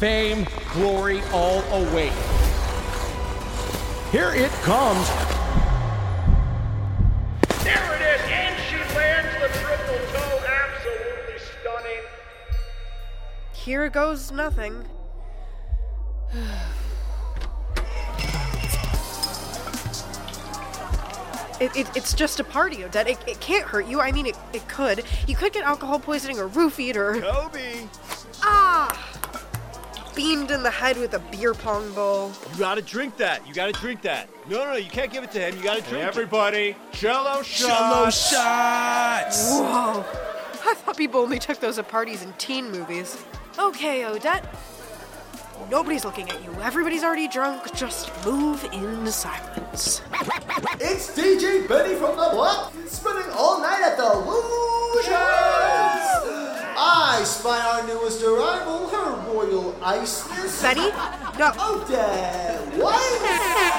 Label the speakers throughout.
Speaker 1: Fame, glory, all await. Here it comes.
Speaker 2: There it is, and she lands the triple toe. Absolutely stunning.
Speaker 3: Here goes nothing. It's just a party, Odette. It can't hurt you. I mean, it could. You could get alcohol poisoning or roofied or...
Speaker 4: Kobe!
Speaker 3: Beamed in the head with a beer pong bowl.
Speaker 4: You gotta drink that. No, you can't give it to him. You gotta drink
Speaker 1: Everybody, cello shots.
Speaker 5: Cello shots!
Speaker 3: Whoa. I thought people only took those at parties in teen movies. Okay, Odette. Nobody's looking at you. Everybody's already drunk. Just move in silence.
Speaker 6: It's DJ Benny from the block, spending all night at the Illusions! I spy our newest arrival, her royal iceness.
Speaker 3: Betty? No.
Speaker 6: Odette Weiss!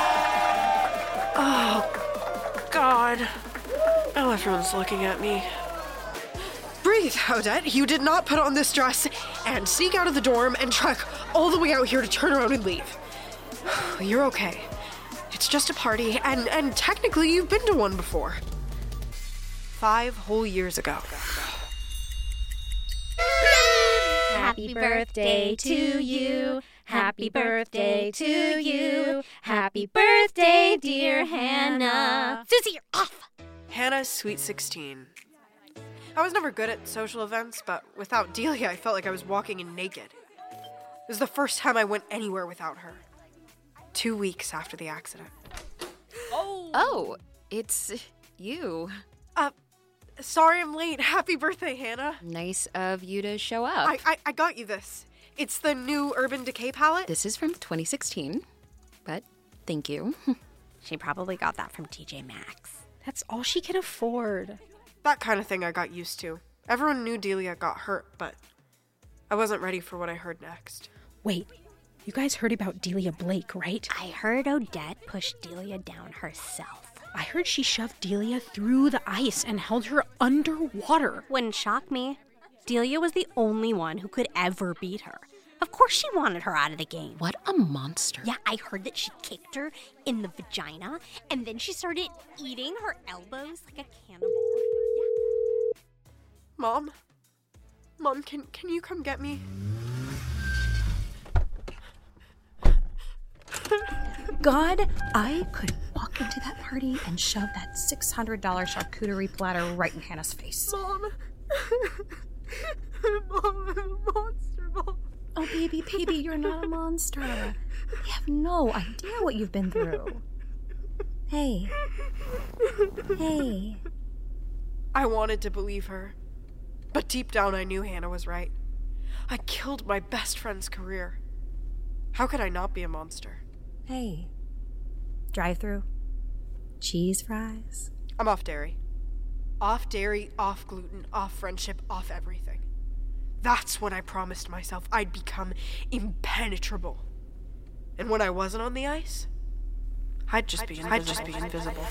Speaker 3: Oh, God. Oh, everyone's looking at me. Breathe, Odette. You did not put on this dress and sneak out of the dorm and trek all the way out here to turn around and leave. You're okay. It's just a party, and technically you've been to one before. 5 whole years ago.
Speaker 7: Happy birthday to you. Happy birthday to you. Happy birthday, dear Hannah. Susie, you're off.
Speaker 3: Hannah's Sweet 16. I was never good at social events, but without Delia, I felt like I was walking in naked. It was the first time I went anywhere without her. 2 weeks after the accident.
Speaker 8: Oh, it's you.
Speaker 3: Sorry I'm late. Happy birthday, Hannah.
Speaker 8: Nice of you to show up.
Speaker 3: I got you this. It's the new Urban Decay palette.
Speaker 8: This is from 2016, but thank you.
Speaker 7: She probably got that from TJ Maxx.
Speaker 9: That's all she can afford.
Speaker 3: That kind of thing I got used to. Everyone knew Delia got hurt, but I wasn't ready for what I heard next.
Speaker 9: Wait, you guys heard about Delia Blake, right?
Speaker 7: I heard Odette pushed Delia down herself.
Speaker 9: I heard she shoved Delia through the ice and held her underwater.
Speaker 7: Wouldn't shock me. Delia was the only one who could ever beat her. Of course she wanted her out of the game.
Speaker 8: What a monster.
Speaker 7: Yeah, I heard that she kicked her in the vagina, and then she started eating her elbows like a cannibal.
Speaker 3: Mom? Mom, can you come get me?
Speaker 10: God, I could walk into that party and shove that $600 charcuterie platter right in Hannah's face.
Speaker 3: Mom! Mom, I'm a monster, Mom.
Speaker 10: Oh, baby, you're not a monster. You have no idea what you've been through. Hey.
Speaker 3: I wanted to believe her, but deep down I knew Hannah was right. I killed my best friend's career. How could I not be a monster?
Speaker 10: Hey. Drive-thru? Cheese fries?
Speaker 3: I'm off dairy. Off dairy, off gluten, off friendship, off everything. That's when I promised myself I'd become impenetrable. And when I wasn't on the ice, I'd just be invisible.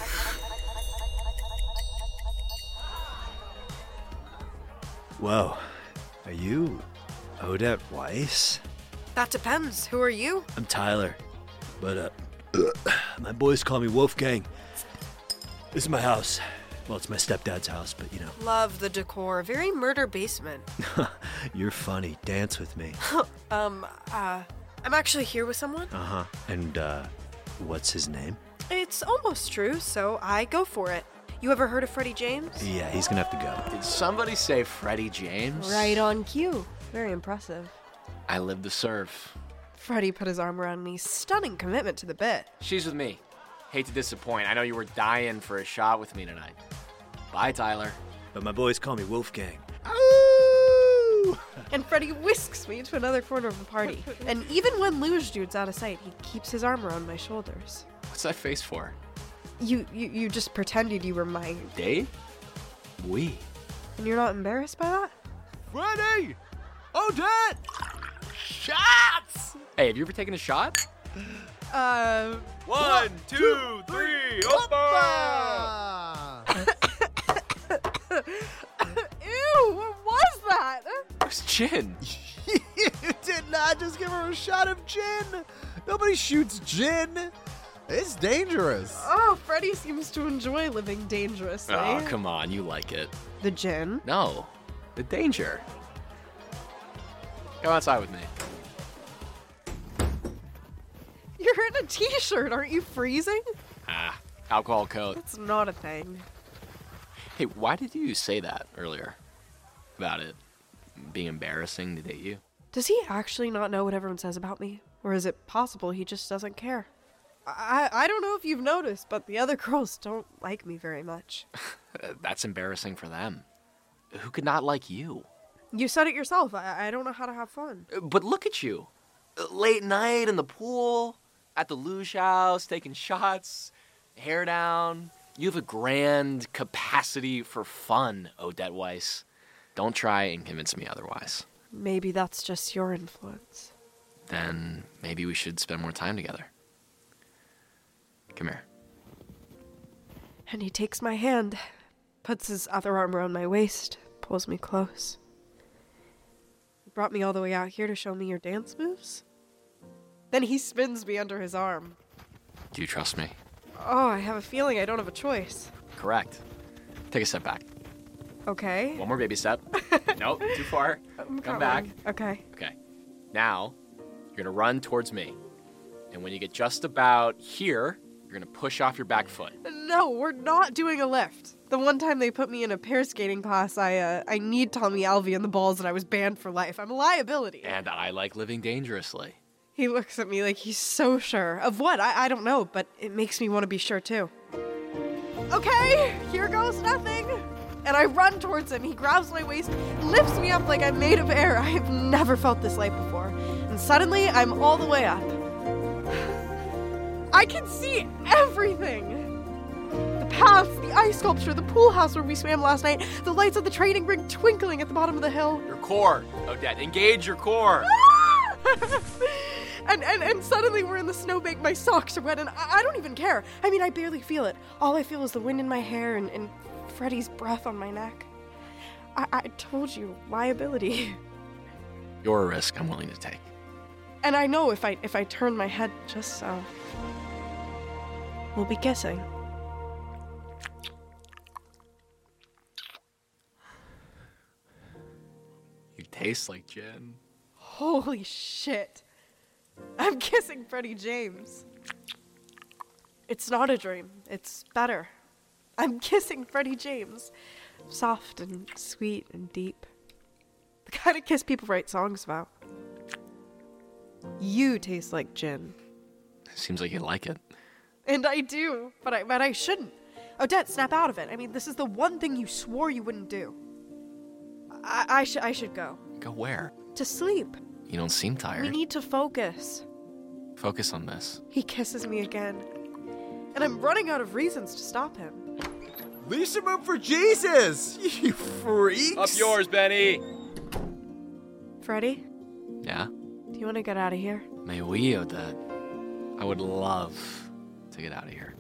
Speaker 4: Whoa. Are you Odette Weiss?
Speaker 3: That depends. Who are you?
Speaker 4: I'm Tyler. But, my boys call me Wolfgang. This is my house. Well, it's my stepdad's house, but you know.
Speaker 3: Love the decor. Very murder basement.
Speaker 4: You're funny. Dance with me.
Speaker 3: I'm actually here with someone.
Speaker 4: Uh-huh. And, what's his name?
Speaker 3: It's almost true, so I go for it. You ever heard of Freddie James?
Speaker 4: Yeah, he's gonna have to go.
Speaker 5: Did somebody say Freddie James?
Speaker 3: Right on cue. Very impressive.
Speaker 5: I live to serve.
Speaker 3: Freddie put his arm around me. Stunning commitment to the bit.
Speaker 5: She's with me. Hate to disappoint. I know you were dying for a shot with me tonight. Bye, Tyler.
Speaker 4: But my boys call me Wolfgang.
Speaker 3: Ooh! And Freddie whisks me to another corner of the party. And even when Luge Dude's out of sight, he keeps his arm around my shoulders.
Speaker 5: What's that face for?
Speaker 3: You just pretended you were my
Speaker 5: date? We.
Speaker 3: And you're not embarrassed by that?
Speaker 4: Freddie! Odette!
Speaker 5: Shots! Hey, have you ever taken a shot?
Speaker 4: 1, 2, 3, Opa!
Speaker 3: Ew, what was that?
Speaker 5: It was gin.
Speaker 6: You did not
Speaker 11: Dad, just give her a shot of gin. Nobody shoots gin. It's dangerous.
Speaker 3: Oh, Freddy seems to enjoy living dangerously.
Speaker 5: Oh, come on, you like it.
Speaker 3: The gin?
Speaker 5: No, the danger. Go outside with me.
Speaker 3: You're in a t-shirt, aren't you freezing?
Speaker 5: Alcohol coat.
Speaker 3: That's not a thing.
Speaker 5: Hey, why did you say that earlier? About it being embarrassing to date you?
Speaker 3: Does he actually not know what everyone says about me? Or is it possible he just doesn't care? I don't know if you've noticed, but the other girls don't like me very much.
Speaker 5: That's embarrassing for them. Who could not like you?
Speaker 3: You said it yourself. I don't know how to have fun.
Speaker 5: But look at you. Late night in the pool, at the luge house, taking shots, hair down. You have a grand capacity for fun, Odette Weiss. Don't try and convince me otherwise.
Speaker 3: Maybe that's just your influence.
Speaker 5: Then maybe we should spend more time together. Come here.
Speaker 3: And he takes my hand, puts his other arm around my waist, pulls me close. You brought me all the way out here to show me your dance moves? Then he spins me under his arm.
Speaker 5: Do you trust me?
Speaker 3: Oh, I have a feeling I don't have a choice.
Speaker 5: Correct. Take a step back.
Speaker 3: Okay.
Speaker 5: One more baby step. Nope, too far. Come back.
Speaker 3: Okay.
Speaker 5: Okay. Now, you're going to run towards me. And when you get just about here, you're going to push off your back foot.
Speaker 3: No, we're not doing a lift. The one time they put me in a pair skating class, I kneed Tommy Alvey in the balls and I was banned for life. I'm a liability.
Speaker 5: And I like living dangerously.
Speaker 3: He looks at me like he's so sure. Of what? I don't know, but it makes me want to be sure too. Okay, here goes nothing. And I run towards him. He grabs my waist, lifts me up like I'm made of air. I have never felt this light before. And suddenly, I'm all the way up. I can see everything. The paths, the ice sculpture, the pool house where we swam last night, the lights of the training ring twinkling at the bottom of the hill.
Speaker 5: Your core, Odette. Engage your core.
Speaker 3: And suddenly we're in the snowbank. My socks are wet, and I don't even care. I mean, I barely feel it. All I feel is the wind in my hair and Freddy's breath on my neck. I told you, liability.
Speaker 5: You're a risk I'm willing to take.
Speaker 3: And I know if I turn my head just so, we'll be kissing.
Speaker 5: You taste like gin.
Speaker 3: Holy shit. I'm kissing Freddie James. It's not a dream. It's better. I'm kissing Freddie James. Soft and sweet and deep. The kind of kiss people write songs about. You taste like gin.
Speaker 5: Seems like you like it.
Speaker 3: And I do, but I shouldn't. Odette, snap out of it. I mean, this is the one thing you swore you wouldn't do. I should go.
Speaker 5: Go where?
Speaker 3: To sleep.
Speaker 5: You don't seem tired.
Speaker 3: We need to focus.
Speaker 5: Focus on this.
Speaker 3: He kisses me again. And I'm running out of reasons to stop him.
Speaker 11: Leave some room for Jesus, you freaks.
Speaker 5: Up yours, Benny.
Speaker 3: Freddie?
Speaker 5: Yeah?
Speaker 3: Do you want to get out of here?
Speaker 5: May we, Odette? I would love to get out of here.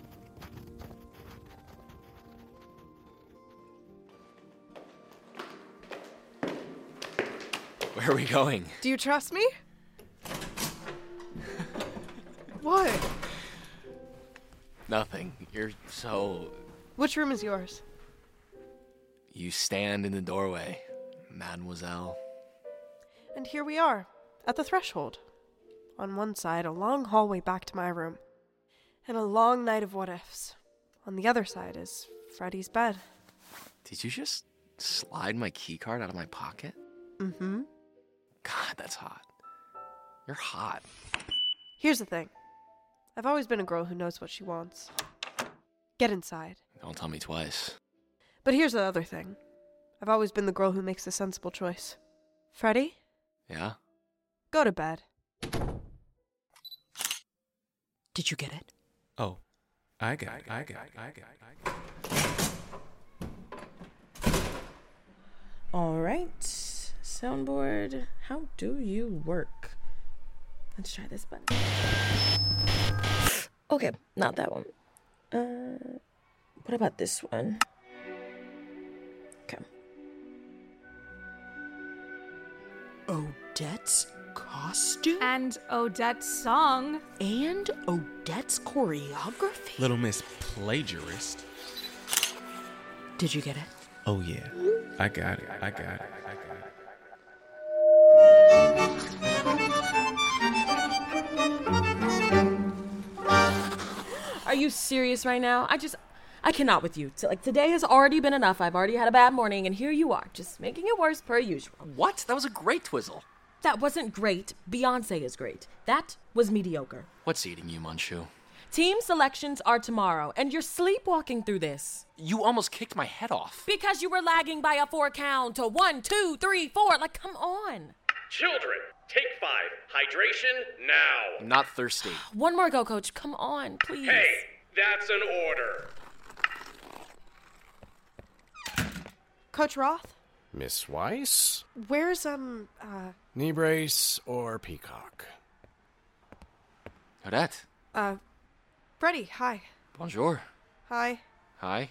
Speaker 5: Where are we going?
Speaker 3: Do you trust me? What?
Speaker 5: Nothing. You're so...
Speaker 3: Which room is yours?
Speaker 5: You stand in the doorway, mademoiselle.
Speaker 3: And here we are, at the threshold. On one side, a long hallway back to my room. And a long night of what-ifs. On the other side is Freddy's bed.
Speaker 5: Did you just slide my keycard out of my pocket?
Speaker 3: Mm-hmm.
Speaker 5: God, that's hot. You're hot.
Speaker 3: Here's the thing. I've always been a girl who knows what she wants. Get inside.
Speaker 5: Don't tell me twice.
Speaker 3: But here's the other thing. I've always been the girl who makes the sensible choice. Freddy?
Speaker 5: Yeah?
Speaker 3: Go to bed.
Speaker 9: Did you get it?
Speaker 1: Oh, I got it.
Speaker 12: All right, soundboard, how do you work? Let's try this button. Okay, not that one. What about this one? Okay.
Speaker 11: Oh
Speaker 3: Odette's costume?
Speaker 10: And Odette's song.
Speaker 3: And Odette's choreography?
Speaker 1: Little Miss Plagiarist.
Speaker 3: Did you get it?
Speaker 1: Oh, yeah. I got it.
Speaker 12: Are you serious right now? I cannot with you. Today has already been enough. I've already had a bad morning, and here you are, just making it worse per usual.
Speaker 5: What? That was a great Twizzle.
Speaker 12: That wasn't great. Beyonce is great. That was mediocre.
Speaker 5: What's eating you, Munchu?
Speaker 12: Team selections are tomorrow, and you're sleepwalking through this.
Speaker 5: You almost kicked my head off.
Speaker 12: Because you were lagging by a 4 count to 1, 2, 3, 4. Come on.
Speaker 2: Children, take 5. Hydration now.
Speaker 5: I'm not thirsty.
Speaker 12: One more go, Coach. Come on, please.
Speaker 2: Hey, that's an order.
Speaker 3: Coach Roth?
Speaker 11: Miss Weiss?
Speaker 3: Where's,
Speaker 11: Knee brace or peacock?
Speaker 5: Odette.
Speaker 3: Freddie, hi.
Speaker 5: Bonjour.
Speaker 3: Hi.
Speaker 5: Hi.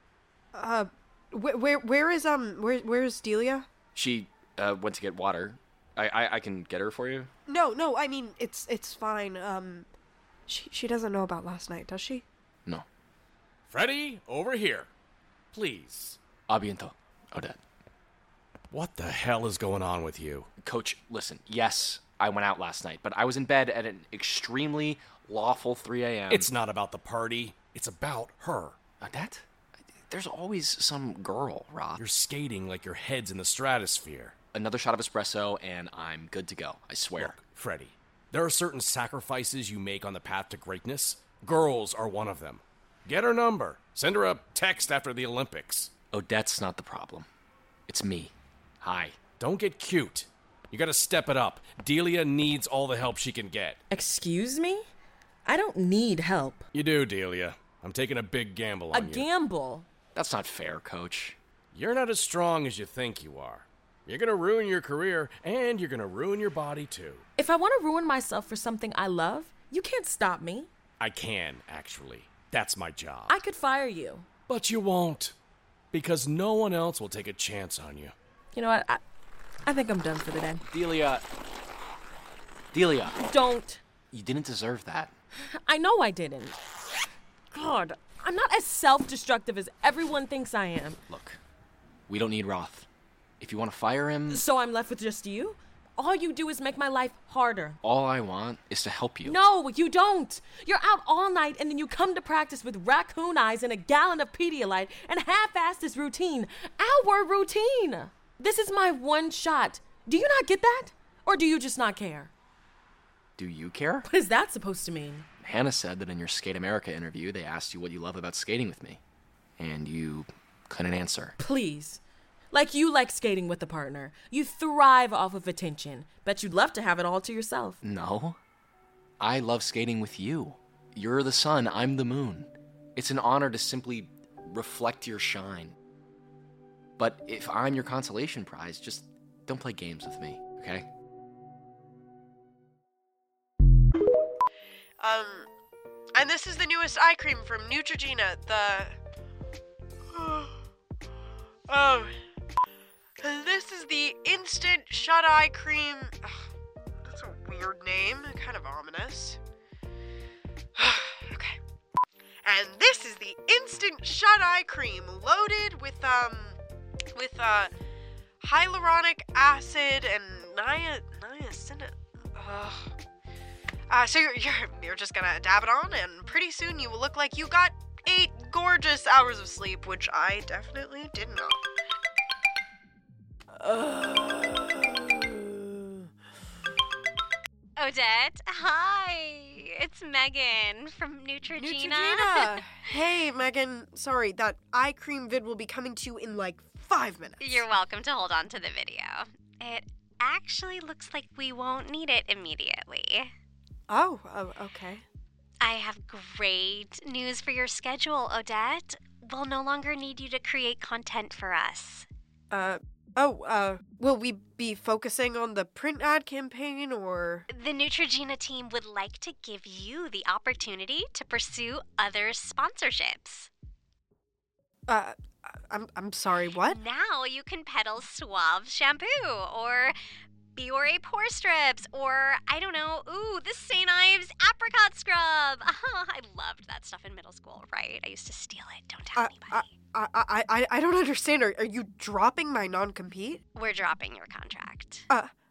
Speaker 3: Where's Delia?
Speaker 5: She, went to get water. I can get her for you?
Speaker 3: No, I mean, it's fine. She doesn't know about last night, does she?
Speaker 5: No.
Speaker 11: Freddie, over here. Please.
Speaker 5: Abiento, Odette.
Speaker 11: What the hell is going on with you?
Speaker 5: Coach, listen, yes, I went out last night, but I was in bed at an extremely lawful 3 a.m.
Speaker 11: It's not about the party. It's about her.
Speaker 5: Odette? There's always some girl, Roth.
Speaker 11: You're skating like your head's in the stratosphere.
Speaker 5: Another shot of espresso, and I'm good to go. I swear.
Speaker 11: Look, Freddie, there are certain sacrifices you make on the path to greatness. Girls are one of them. Get her number. Send her a text after the Olympics.
Speaker 5: Odette's not the problem. It's me. Hi.
Speaker 11: Don't get cute. You gotta step it up. Delia needs all the help she can get.
Speaker 12: Excuse me? I don't need help.
Speaker 11: You do, Delia. I'm taking a big gamble on you.
Speaker 12: A gamble?
Speaker 5: That's not fair, Coach.
Speaker 11: You're not as strong as you think you are. You're gonna ruin your career, and you're gonna ruin your body, too.
Speaker 12: If I want to ruin myself for something I love, you can't stop me.
Speaker 11: I can, actually. That's my job.
Speaker 12: I could fire you.
Speaker 11: But you won't. Because no one else will take a chance on you.
Speaker 12: You know what? I think I'm done for the day.
Speaker 5: Delia.
Speaker 12: Don't.
Speaker 5: You didn't deserve that.
Speaker 12: I know I didn't. God, I'm not as self-destructive as everyone thinks I am.
Speaker 5: Look, we don't need Roth. If you want to fire him...
Speaker 12: So I'm left with just you? All you do is make my life harder.
Speaker 5: All I want is to help you.
Speaker 12: No, you don't. You're out all night and then you come to practice with raccoon eyes and a gallon of Pedialyte and half-ass this routine. Our routine. This is my one shot. Do you not get that? Or do you just not care?
Speaker 5: Do you care?
Speaker 12: What is that supposed to mean?
Speaker 5: Hannah said that in your Skate America interview, they asked you what you love about skating with me. And you couldn't answer.
Speaker 12: Please. Like you like skating with a partner. You thrive off of attention. Bet you'd love to have it all to yourself.
Speaker 5: No. I love skating with you. You're the sun, I'm the moon. It's an honor to simply reflect your shine. But if I'm your consolation prize, just don't play games with me, okay?
Speaker 3: And this is the newest eye cream from Neutrogena, this is the Instant Shut Eye Cream. That's a weird name, kind of ominous. Okay. And this is the Instant Shut Eye Cream, loaded with hyaluronic acid and niacinamide. So you're just gonna dab it on, and pretty soon you will look like you got 8 gorgeous hours of sleep, which I definitely did not.
Speaker 7: Odette, hi. It's Megan from Neutrogena.
Speaker 3: Hey, Megan. Sorry, that eye cream vid will be coming to you in like 5 minutes.
Speaker 7: You're welcome to hold on to the video. It actually looks like we won't need it immediately.
Speaker 3: Oh, okay.
Speaker 7: I have great news for your schedule, Odette. We'll no longer need you to create content for us.
Speaker 3: Will we be focusing on the print ad campaign, or?
Speaker 7: The Neutrogena team would like to give you the opportunity to pursue other sponsorships.
Speaker 3: I'm sorry, what?
Speaker 7: Now you can peddle Suave shampoo, or Biore pore strips, or I don't know, the St. Ives apricot scrub. I loved that stuff in middle school, right? I used to steal it. Don't tell anybody.
Speaker 3: I don't understand. Are you dropping my non-compete?
Speaker 7: We're dropping your contract.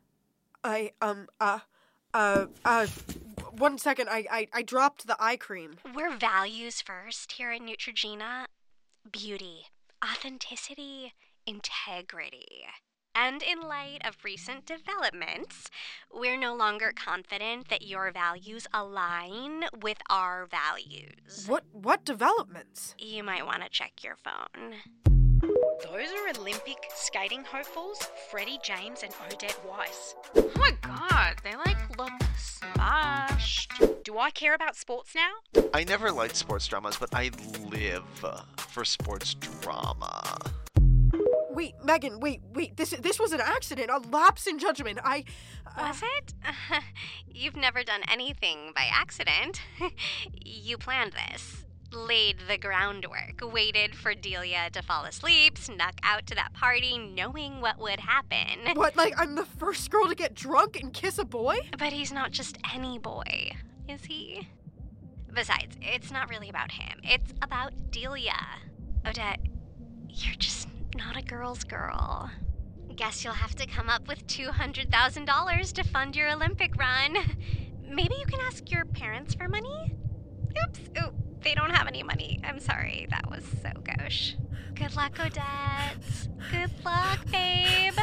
Speaker 3: 1 second. I dropped the eye cream.
Speaker 7: We're values first here at Neutrogena. Beauty, authenticity, integrity. And in light of recent developments, we're no longer confident that your values align with our values.
Speaker 3: What developments?
Speaker 7: You might want to check your phone.
Speaker 9: Those are Olympic skating hopefuls, Freddie James and Odette Weiss.
Speaker 13: Oh my god, they look smashed.
Speaker 9: Do I care about sports now?
Speaker 14: I never liked sports dramas, but I live for sports drama.
Speaker 3: Wait, Megan, wait. This was an accident, a lapse in judgment.
Speaker 7: Was it? You've never done anything by accident. You planned this. Laid the groundwork, waited for Delia to fall asleep, snuck out to that party knowing what would happen.
Speaker 3: What, like I'm the first girl to get drunk and kiss a boy?
Speaker 7: But he's not just any boy, is he? Besides, it's not really about him. It's about Delia. Odette, you're just not a girl's girl. Guess you'll have to come up with $200,000 to fund your Olympic run. Maybe you can ask your parents for money? Oops. Ooh, they don't have any money. I'm sorry. That was so gauche. Good luck, Odette. Good luck, babe.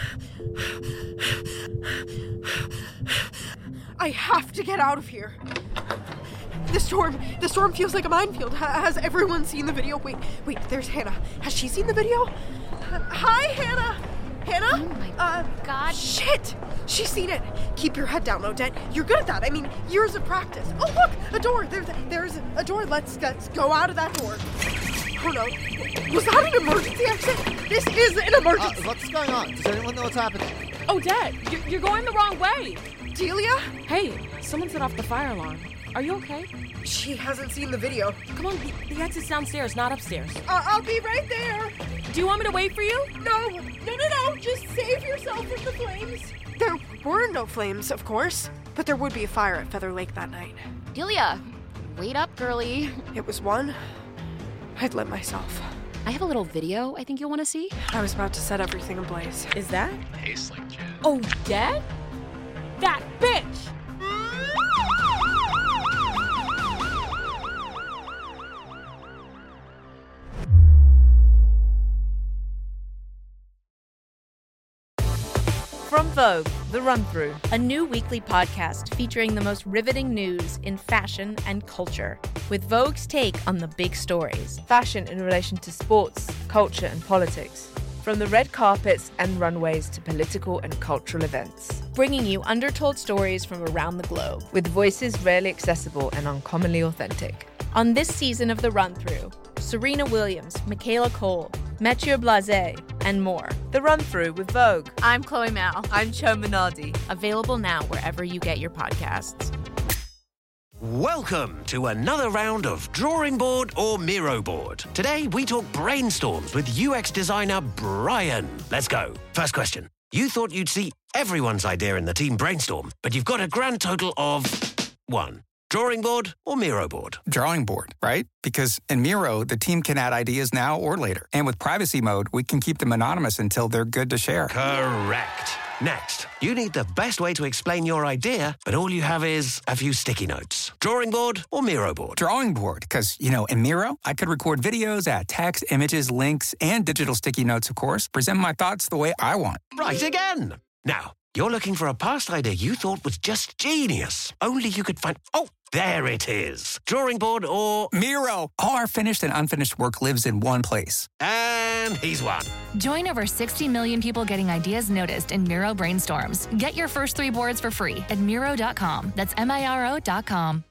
Speaker 3: I have to get out of here. The storm feels like a minefield. Has everyone seen the video? Wait, there's Hannah. Has she seen the video? Hi, Hannah! Hannah?
Speaker 8: Oh my God.
Speaker 3: Shit! She's seen it. Keep your head down, Odette. You're good at that. I mean, years of practice. Oh, look! A door! There's a door. Let's go out of that door. Oh, no. Was that an emergency exit? This is an emergency.
Speaker 6: What's going on? Does anyone know what's happening?
Speaker 12: Odette, you're going the wrong way.
Speaker 3: Delia?
Speaker 12: Hey, someone set off the fire alarm. Are you okay?
Speaker 3: She hasn't seen the video.
Speaker 12: Come on, the exit's downstairs, not upstairs.
Speaker 3: I'll be right there.
Speaker 12: Do you want me to wait for you?
Speaker 3: No. Just save yourself from the flames. There were no flames, of course, but there would be a fire at Feather Lake that night.
Speaker 8: Delia, wait up, girlie.
Speaker 3: It was one I'd let myself.
Speaker 8: I have a little video I think you'll want to see.
Speaker 3: I was about to set everything ablaze.
Speaker 12: Is that?
Speaker 5: Tastes like gin.
Speaker 12: Odette? That bitch!
Speaker 15: From Vogue, The Run-Through, a new weekly podcast featuring the most riveting news in fashion and culture, with Vogue's take on the big stories.
Speaker 16: Fashion in relation to sports, culture and politics. From the red carpets and runways to political and cultural events.
Speaker 15: Bringing you undertold stories from around the globe.
Speaker 16: With voices rarely accessible and uncommonly authentic.
Speaker 15: On this season of The Run-Through, Serena Williams, Michaela Cole, Mathieu Blasé, and more.
Speaker 16: The Run-Through with Vogue.
Speaker 15: I'm Chloe Mal.
Speaker 16: I'm Cho Minardi.
Speaker 15: Available now wherever you get your podcasts.
Speaker 17: Welcome to another round of Drawing Board or Miro Board. Today we talk brainstorms with UX designer Brian. Let's go. First question. You thought you'd see everyone's idea in the team brainstorm, but you've got a grand total of 1. Drawing board or Miro board?
Speaker 18: Drawing board, right? Because in Miro, the team can add ideas now or later. And with privacy mode, we can keep them anonymous until they're good to share.
Speaker 17: Correct. Next, you need the best way to explain your idea, but all you have is a few sticky notes. Drawing board or Miro board?
Speaker 18: Drawing board, because, in Miro, I could record videos, add text, images, links, and digital sticky notes, of course, present my thoughts the way I want.
Speaker 17: Right again. Now, you're looking for a past idea you thought was just genius. Only you could find... Oh, there it is. Drawing board or...
Speaker 18: Miro. All our finished and unfinished work lives in one place.
Speaker 17: And he's won.
Speaker 19: Join over 60 million people getting ideas noticed in Miro Brainstorms. Get your first 3 boards for free at Miro.com. That's Miro.com.